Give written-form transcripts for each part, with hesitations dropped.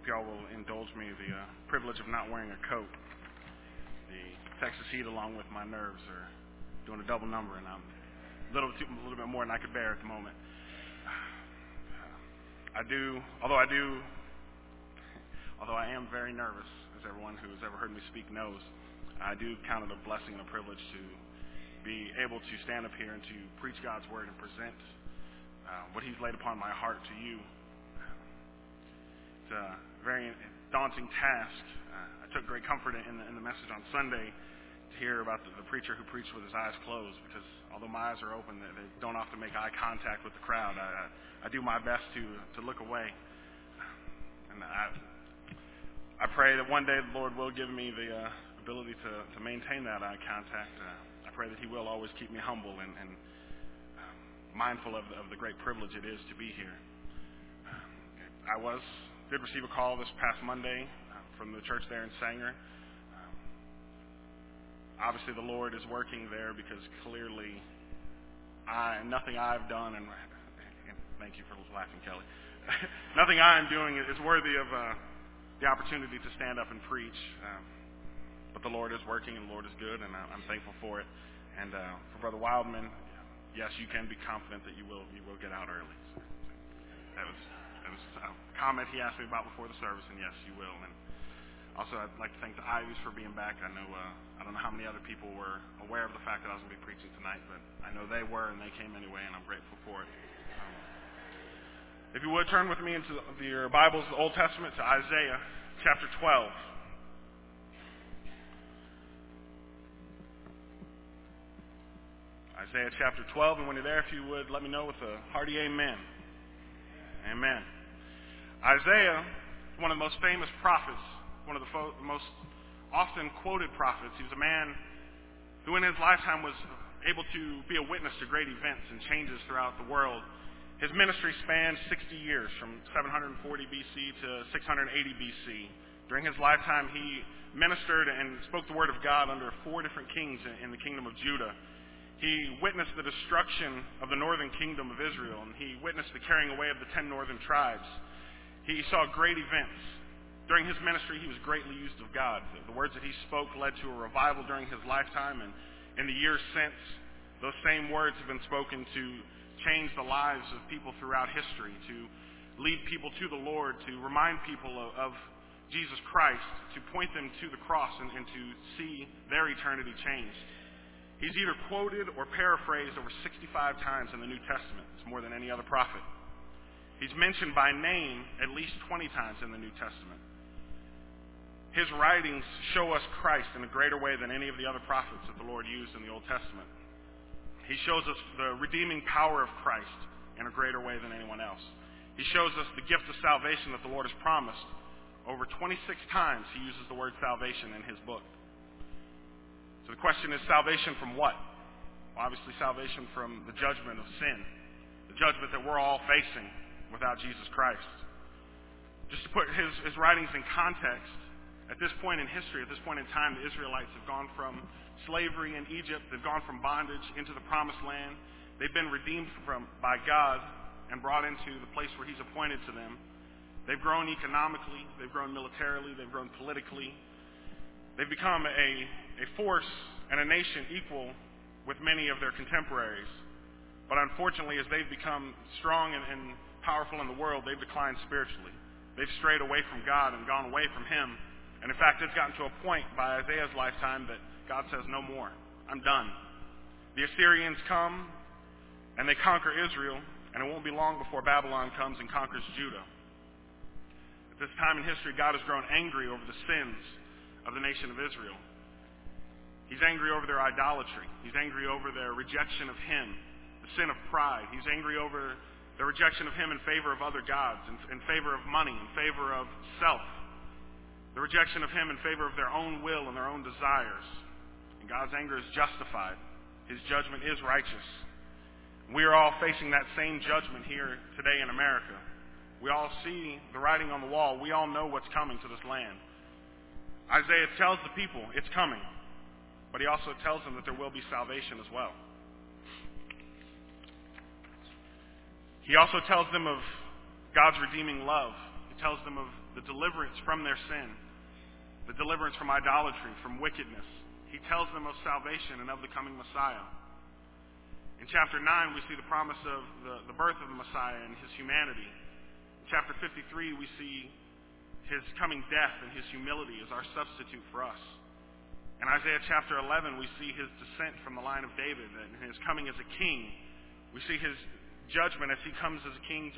Hope y'all will indulge me the privilege of not wearing a coat. The Texas heat, along with my nerves, are doing a double number, and I'm a little bit more than I could bear at the moment. Although I am very nervous, as everyone who has ever heard me speak knows, I do count it a blessing and a privilege to be able to stand up here and to preach God's word and present what He's laid upon my heart to you. It's a very daunting task. I took great comfort in the message on Sunday to hear about the preacher who preached with his eyes closed, because although my eyes are open, they don't often make eye contact with the crowd. I do my best to look away. And I pray that one day the Lord will give me the ability to maintain that eye contact. I pray that He will always keep me humble and mindful of the great privilege it is to be here. I did receive a call this past Monday from the church there in Sanger. Obviously, the Lord is working there, because clearly nothing I've done, and thank you for laughing, Kelly. Nothing I'm doing is worthy of the opportunity to stand up and preach. But the Lord is working, and the Lord is good, and I'm thankful for it. And for Brother Wildman, yes, you can be confident that you will get out early. So that was a comment he asked me about before the service, and yes, you will. And also, I'd like to thank the Ivies for being back. I know I don't know how many other people were aware of the fact that I was going to be preaching tonight, but I know they were, and they came anyway, and I'm grateful for it. If you would, turn with me into your Bibles, the Old Testament, to Isaiah chapter 12. Isaiah chapter 12, and when you're there, if you would, let me know with a hearty amen. Amen. Isaiah, one of the most famous prophets, one of the most often quoted prophets. He was a man who in his lifetime was able to be a witness to great events and changes throughout the world. His ministry spanned 60 years, from 740 BC to 680 BC. During his lifetime, he ministered and spoke the word of God under 4 different kings in the kingdom of Judah. He witnessed the destruction of the northern kingdom of Israel, and he witnessed the carrying away of the 10 northern tribes. He saw great events. During his ministry, he was greatly used of God. The words that he spoke led to a revival during his lifetime, and in the years since, those same words have been spoken to change the lives of people throughout history, to lead people to the Lord, to remind people of Jesus Christ, to point them to the cross and to see their eternity changed. He's either quoted or paraphrased over 65 times in the New Testament. It's more than any other prophet. He's mentioned by name at least 20 times in the New Testament. His writings show us Christ in a greater way than any of the other prophets that the Lord used in the Old Testament. He shows us the redeeming power of Christ in a greater way than anyone else. He shows us the gift of salvation that the Lord has promised. Over 26 times he uses the word salvation in his book. So the question is, salvation from what? Well, obviously salvation from the judgment of sin, the judgment that we're all facing without Jesus Christ. Just to put his writings in context, at this point in history, at this point in time, the Israelites have gone from slavery in Egypt, they've gone from bondage into the promised land. They've been redeemed by God and brought into the place where He's appointed to them. They've grown economically, they've grown militarily, they've grown politically. They've become a force and a nation equal with many of their contemporaries. But unfortunately, as they've become strong and powerful in the world, they've declined spiritually. They've strayed away from God and gone away from Him. And in fact, it's gotten to a point by Isaiah's lifetime that God says, no more. I'm done. The Assyrians come and they conquer Israel, and it won't be long before Babylon comes and conquers Judah. At this time in history, God has grown angry over the sins of the nation of Israel. He's angry over their idolatry. He's angry over their rejection of Him, the sin of pride. He's angry over the rejection of Him in favor of other gods, in favor of money, in favor of self. The rejection of Him in favor of their own will and their own desires. And God's anger is justified. His judgment is righteous. We are all facing that same judgment here today in America. We all see the writing on the wall. We all know what's coming to this land. Isaiah tells the people it's coming, but he also tells them that there will be salvation as well. He also tells them of God's redeeming love. He tells them of the deliverance from their sin, the deliverance from idolatry, from wickedness. He tells them of salvation and of the coming Messiah. In chapter 9, we see the promise of the birth of the Messiah and his humanity. In chapter 53, we see his coming death and his humility as our substitute for us. In Isaiah chapter 11, we see his descent from the line of David and his coming as a king. We see his judgment as he comes as a king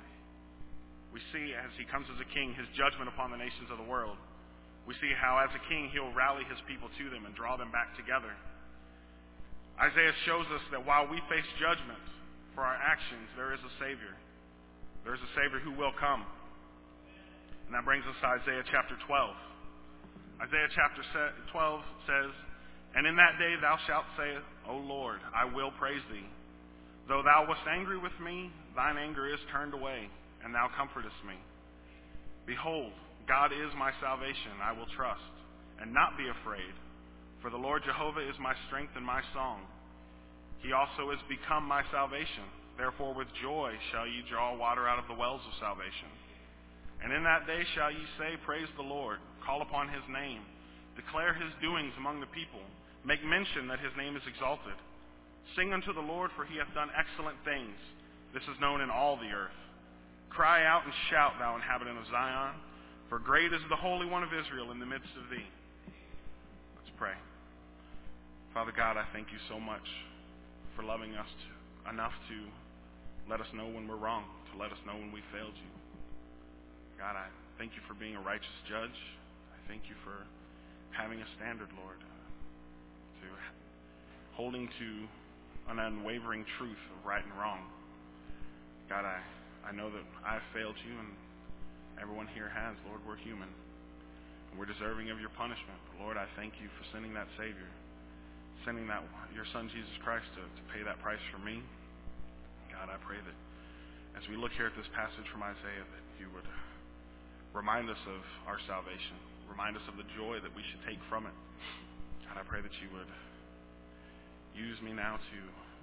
his judgment upon the nations of the world. We see how as a king he'll rally his people to them and draw them back together. Isaiah shows us that while we face judgment for our actions, there is a Savior. There is a Savior who will come. And that brings us to Isaiah chapter 12. Isaiah chapter 12 says, "And in that day thou shalt say, O Lord, I will praise thee. Though thou wast angry with me, thine anger is turned away, and thou comfortest me. Behold, God is my salvation, I will trust, and not be afraid. For the Lord Jehovah is my strength and my song. He also is become my salvation. Therefore with joy shall ye draw water out of the wells of salvation. And in that day shall ye say, Praise the Lord, call upon his name, declare his doings among the people, make mention that his name is exalted. Sing unto the Lord, for he hath done excellent things. This is known in all the earth. Cry out and shout, thou inhabitant of Zion, for great is the Holy One of Israel in the midst of thee." Let's pray. Father God, I thank you so much for loving us enough to let us know when we're wrong, to let us know when we failed you. God, I thank you for being a righteous judge. I thank you for having a standard, Lord, to holding to an unwavering truth of right and wrong. God, I know that I've failed you, and everyone here has. Lord, we're human, and we're deserving of your punishment. But Lord, I thank you for sending that Savior, sending your Son, Jesus Christ, to pay that price for me. God, I pray that as we look here at this passage from Isaiah, that you would remind us of our salvation, remind us of the joy that we should take from it. God, I pray that you would use me now to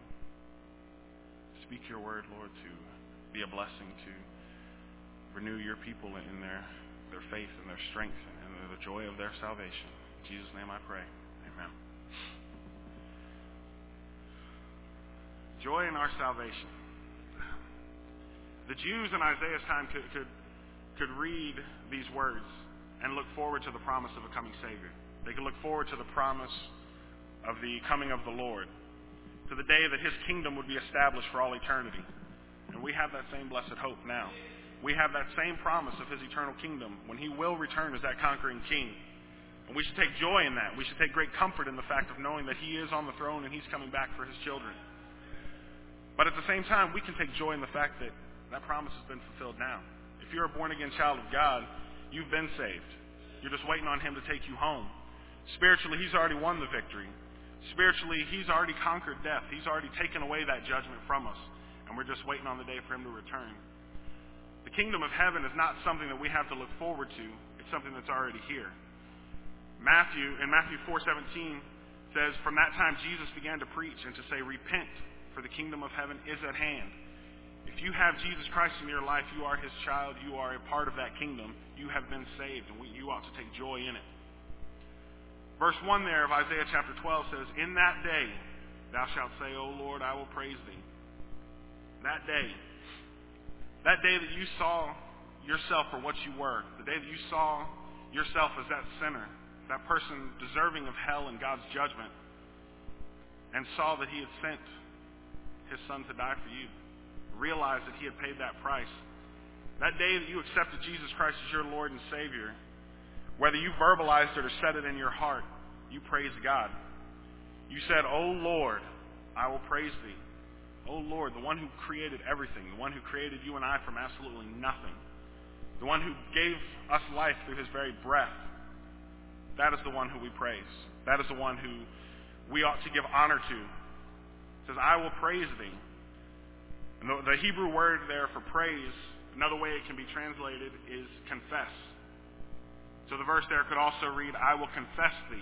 speak your word, Lord, to be a blessing, to renew your people in their faith and their strength and the joy of their salvation. In Jesus' name I pray. Amen. Joy in our salvation. The Jews in Isaiah's time could read these words and look forward to the promise of a coming Savior. They could look forward to the promise of the coming of the Lord, to the day that his kingdom would be established for all eternity. And we have that same blessed hope now. We have that same promise of his eternal kingdom when he will return as that conquering king. And we should take joy in that. We should take great comfort in the fact of knowing that he is on the throne and he's coming back for his children. But at the same time, we can take joy in the fact that that promise has been fulfilled now. If you're a born-again child of God, you've been saved. You're just waiting on him to take you home. Spiritually, he's already won the victory. Spiritually, he's already conquered death. He's already taken away that judgment from us. And we're just waiting on the day for him to return. The kingdom of heaven is not something that we have to look forward to. It's something that's already here. In Matthew 4:17 says, "From that time Jesus began to preach and to say, Repent, for the kingdom of heaven is at hand." If you have Jesus Christ in your life, you are his child, you are a part of that kingdom, you have been saved, and you ought to take joy in it. Verse 1 there of Isaiah chapter 12 says, "In that day thou shalt say, O Lord, I will praise thee." That day that you saw yourself for what you were, the day that you saw yourself as that sinner, that person deserving of hell and God's judgment, and saw that he had sent his son to die for you, realized that he had paid that price. That day that you accepted Jesus Christ as your Lord and Savior, whether you verbalized it or said it in your heart, you praised God. You said, "O Lord, I will praise thee." O Lord, the one who created everything, the one who created you and I from absolutely nothing, the one who gave us life through his very breath, that is the one who we praise. That is the one who we ought to give honor to. It says, "I will praise thee." And the Hebrew word there for praise, another way it can be translated is confess. So the verse there could also read, "I will confess thee."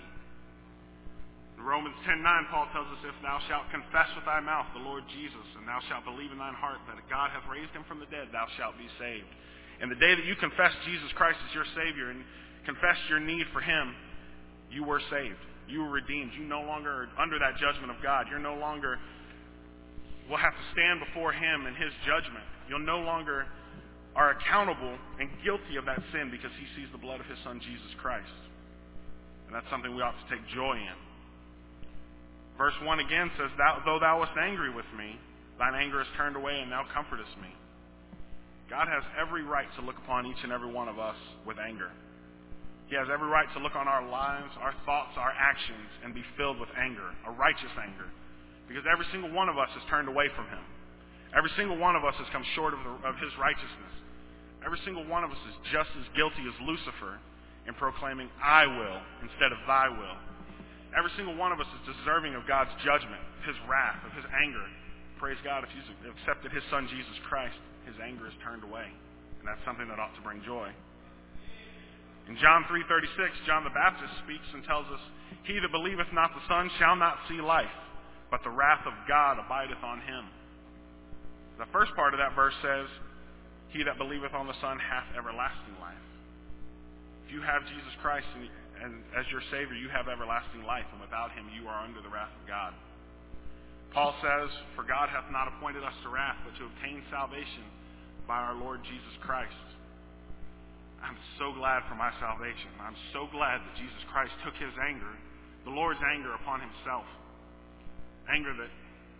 In Romans 10:9, Paul tells us, "If thou shalt confess with thy mouth the Lord Jesus, and thou shalt believe in thine heart that God hath raised him from the dead, thou shalt be saved." And the day that you confess Jesus Christ as your Savior and confess your need for Him, you were saved. You were redeemed. You no longer are under that judgment of God. You're no longer will have to stand before Him in His judgment. You'll no longer are accountable and guilty of that sin because He sees the blood of His Son, Jesus Christ. And that's something we ought to take joy in. Verse 1 again says, though thou wast angry with me, thine anger is turned away, and thou comfortest me. God has every right to look upon each and every one of us with anger. He has every right to look on our lives, our thoughts, our actions, and be filled with anger, a righteous anger. Because every single one of us has turned away from Him. Every single one of us has come short of His righteousness. Every single one of us is just as guilty as Lucifer in proclaiming, I will, instead of thy will. Every single one of us is deserving of God's judgment, His wrath, of His anger. Praise God, if He's accepted His Son, Jesus Christ, His anger is turned away. And that's something that ought to bring joy. In John 3:36, John the Baptist speaks and tells us, He that believeth not the Son shall not see life, but the wrath of God abideth on him. The first part of that verse says, He that believeth on the Son hath everlasting life. If you have Jesus Christ and as your Savior, you have everlasting life, and without Him you are under the wrath of God. Paul says, For God hath not appointed us to wrath, but to obtain salvation by our Lord Jesus Christ. I'm so glad for my salvation. I'm so glad that Jesus Christ took His anger, the Lord's anger, upon Himself. Anger that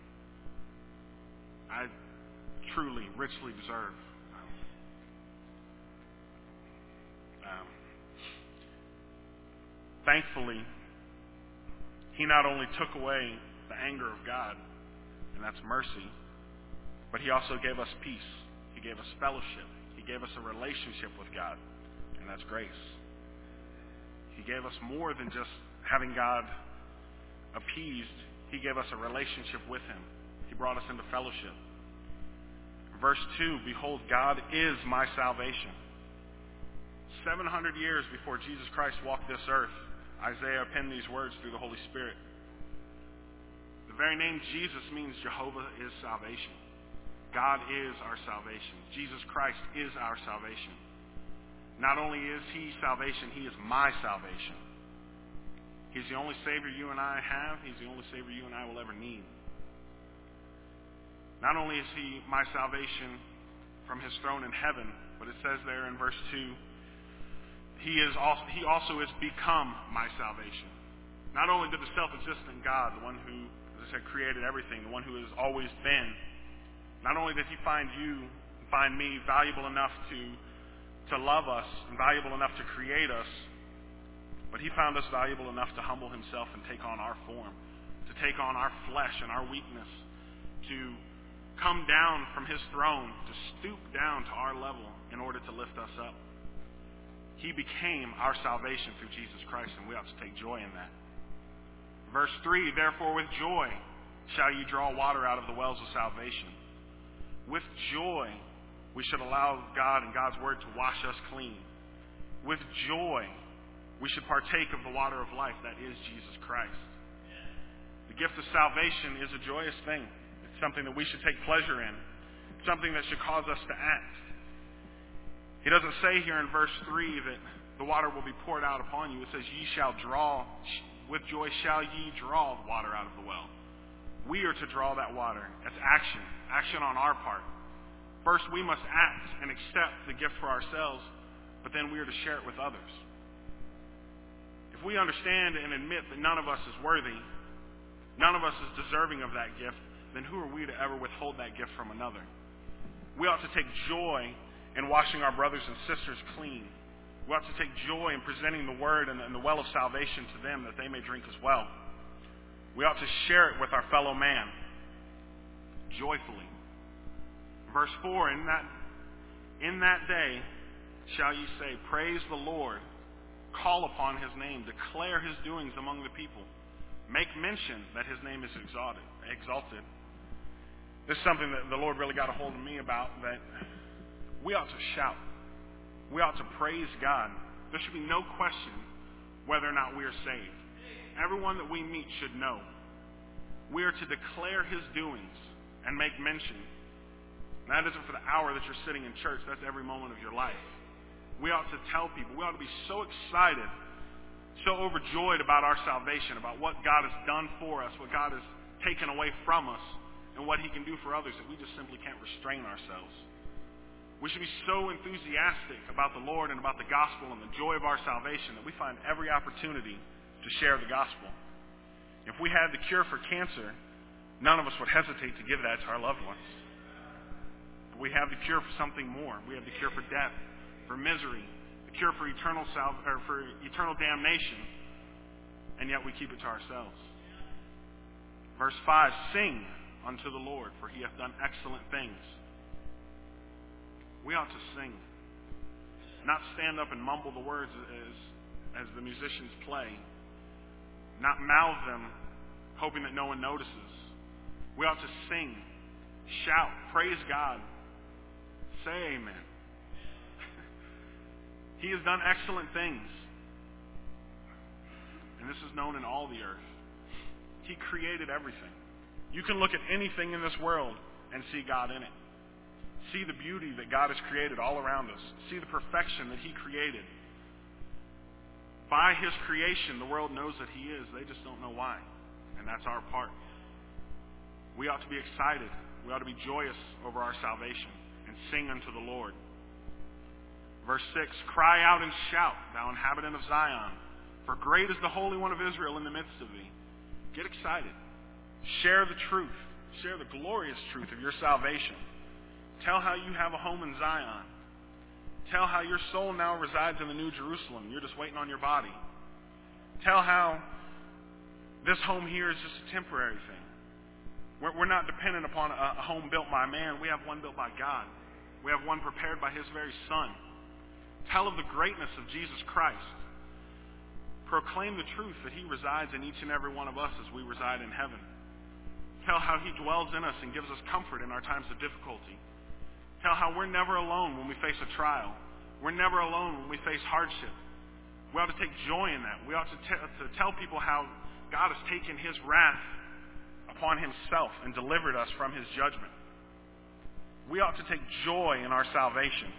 I truly, richly deserve. Thankfully, He not only took away the anger of God, and that's mercy, but He also gave us peace. He gave us fellowship. He gave us a relationship with God, and that's grace. He gave us more than just having God appeased. He gave us a relationship with Him. He brought us into fellowship. Verse 2, Behold, God is my salvation. 700 years before Jesus Christ walked this earth, Isaiah penned these words through the Holy Spirit. The very name Jesus means Jehovah is salvation. God is our salvation. Jesus Christ is our salvation. Not only is He salvation, He is my salvation. He's the only Savior you and I have. He's the only Savior you and I will ever need. Not only is He my salvation from His throne in heaven, but it says there in verse 2, He also is become my salvation. Not only did the self-existent God, the one who, as I said, created everything, the one who has always been, not only did He find you, find me valuable enough to love us and valuable enough to create us, but He found us valuable enough to humble Himself and take on our form, to take on our flesh and our weakness, to come down from His throne, to stoop down to our level in order to lift us up. He became our salvation through Jesus Christ, and we ought to take joy in that. Verse 3, Therefore with joy shall ye draw water out of the wells of salvation. With joy we should allow God and God's Word to wash us clean. With joy we should partake of the water of life that is Jesus Christ. The gift of salvation is a joyous thing. It's something that we should take pleasure in. It's something that should cause us to act. He doesn't say here in verse 3 that the water will be poured out upon you. It says, Ye shall draw, with joy shall ye draw the water out of the well. We are to draw that water. That's action on our part. First, we must act and accept the gift for ourselves, but then we are to share it with others. If we understand and admit that none of us is worthy, none of us is deserving of that gift, then who are we to ever withhold that gift from another? We ought to take joy in washing our brothers and sisters clean. We ought to take joy in presenting the Word and the well of salvation to them that they may drink as well. We ought to share it with our fellow man joyfully. Verse 4, In that day shall ye say, Praise the Lord, call upon His name, declare His doings among the people, make mention that His name is exalted. This is something that the Lord really got a hold of me about, that we ought to shout. We ought to praise God. There should be no question whether or not we are saved. Everyone that we meet should know. We are to declare His doings and make mention. And that isn't for the hour that you're sitting in church. That's every moment of your life. We ought to tell people. We ought to be so excited, so overjoyed about our salvation, about what God has done for us, what God has taken away from us, and what He can do for others, that we just simply can't restrain ourselves. We should be so enthusiastic about the Lord and about the gospel and the joy of our salvation that we find every opportunity to share the gospel. If we had the cure for cancer, none of us would hesitate to give that to our loved ones. But we have the cure for something more. We have the cure for death, for misery, the cure for eternal damnation, and yet we keep it to ourselves. Verse 5, sing unto the Lord, for He hath done excellent things. We ought to sing, not stand up and mumble the words as the musicians play, not mouth them hoping that no one notices. We ought to sing, shout, praise God, say amen. He has done excellent things, and this is known in all the earth. He created everything. You can look at anything in this world and see God in it. See the beauty that God has created all around us. See the perfection that He created. By His creation, the world knows that He is. They just don't know why. And that's our part. We ought to be excited. We ought to be joyous over our salvation and sing unto the Lord. Verse 6, cry out and shout, thou inhabitant of Zion, for great is the Holy One of Israel in the midst of thee. Get excited. Share the truth. Share the glorious truth of your salvation. Tell how you have a home in Zion. Tell how your soul now resides in the New Jerusalem. You're just waiting on your body. Tell how this home here is just a temporary thing. We're not dependent upon a home built by man. We have one built by God. We have one prepared by His very Son. Tell of the greatness of Jesus Christ. Proclaim the truth that He resides in each and every one of us as we reside in heaven. Tell how He dwells in us and gives us comfort in our times of difficulty. Tell how we're never alone when we face a trial. We're never alone when we face hardship. We ought to take joy in that. We ought to tell people how God has taken His wrath upon Himself and delivered us from His judgment. We ought to take joy in our salvation.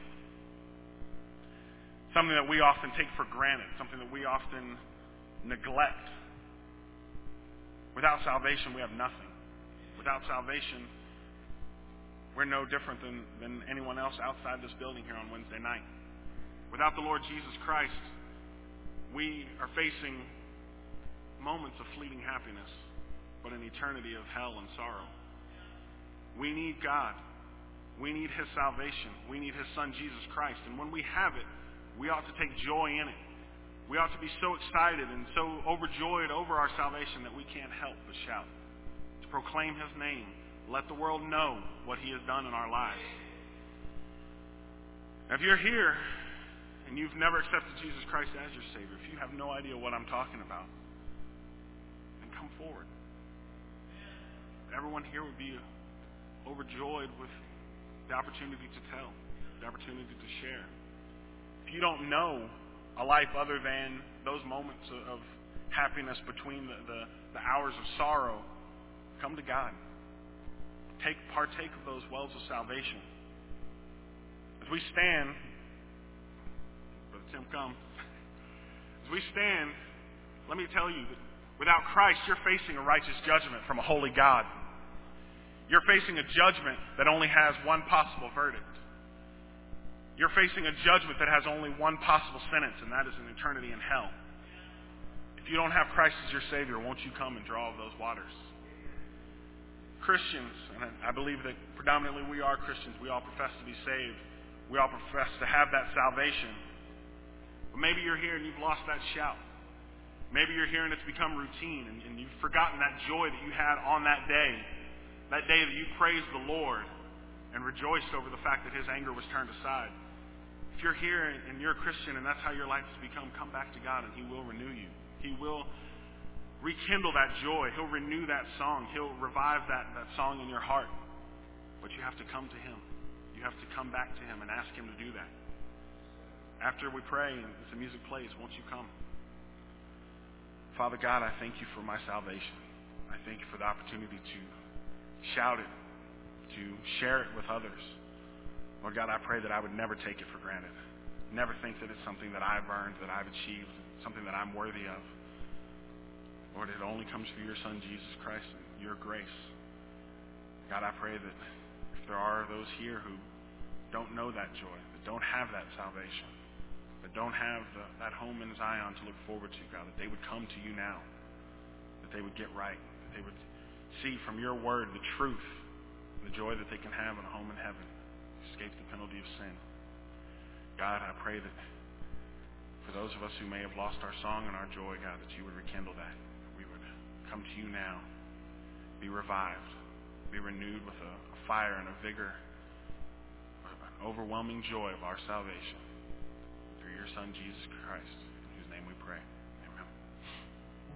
Something that we often take for granted. Something that we often neglect. Without salvation, we have nothing. Without salvation, we're no different than anyone else outside this building here on Wednesday night. Without the Lord Jesus Christ, we are facing moments of fleeting happiness, but an eternity of hell and sorrow. We need God. We need His salvation. We need His Son, Jesus Christ. And when we have it, we ought to take joy in it. We ought to be so excited and so overjoyed over our salvation that we can't help but shout. To proclaim His name. Let the world know what He has done in our lives. Now, if you're here and you've never accepted Jesus Christ as your Savior, if you have no idea what I'm talking about, then come forward. Everyone here would be overjoyed with the opportunity to tell, the opportunity to share. If you don't know a life other than those moments of happiness between the hours of sorrow, come to God. Partake of those wells of salvation. As we stand, Brother Tim, come. As we stand, let me tell you that without Christ, you're facing a righteous judgment from a holy God. You're facing a judgment that only has one possible verdict. You're facing a judgment that has only one possible sentence, and that is an eternity in hell. If you don't have Christ as your Savior, won't you come and draw of those waters? Christians, and I believe that predominantly we are Christians, we all profess to be saved. We all profess to have that salvation. But maybe you're here and you've lost that shout. Maybe you're here and it's become routine and you've forgotten that joy that you had on that day that you praised the Lord and rejoiced over the fact that His anger was turned aside. If you're here and you're a Christian and that's how your life has become, come back to God and He will renew you. He will rekindle that joy. He'll renew that song. He'll revive that song in your heart. But you have to come to Him. You have to come back to Him and ask Him to do that. After we pray and as the music plays, won't you come? Father God, I thank You for my salvation. I thank You for the opportunity to shout it, to share it with others. Lord God, I pray that I would never take it for granted. Never think that it's something that I've earned, that I've achieved, something that I'm worthy of. Lord, it only comes through your Son, Jesus Christ, and your grace. God, I pray that if there are those here who don't know that joy, that don't have that salvation, that don't have that home in Zion to look forward to, God, that they would come to you now, that they would get right, that they would see from your word the truth, the joy that they can have in a home in heaven, escape the penalty of sin. God, I pray that for those of us who may have lost our song and our joy, God, that you would rekindle that. We would come to you now, be revived, be renewed with a fire and a vigor, an overwhelming joy of our salvation through your Son, Jesus Christ.